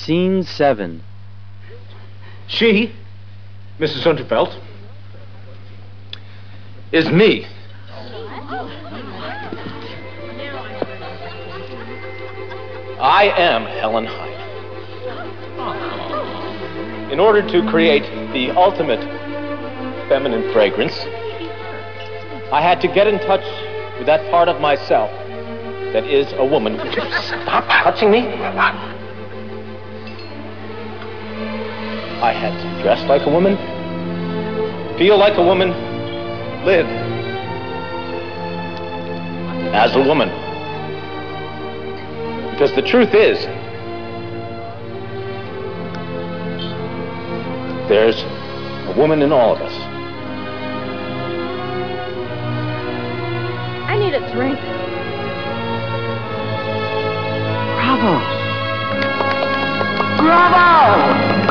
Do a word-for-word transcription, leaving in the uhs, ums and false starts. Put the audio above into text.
Scene seven. She, Missus Unterfeld, is me. I am Helen Hyde. In order to create the ultimate feminine fragrance, I had to get in touch with that part of myself that is a woman. Would you stop touching me? I had to dress like a woman, feel like a woman, live as a woman. Because the truth is, there's a woman in all of us. I need a drink. Bravo! Bravo!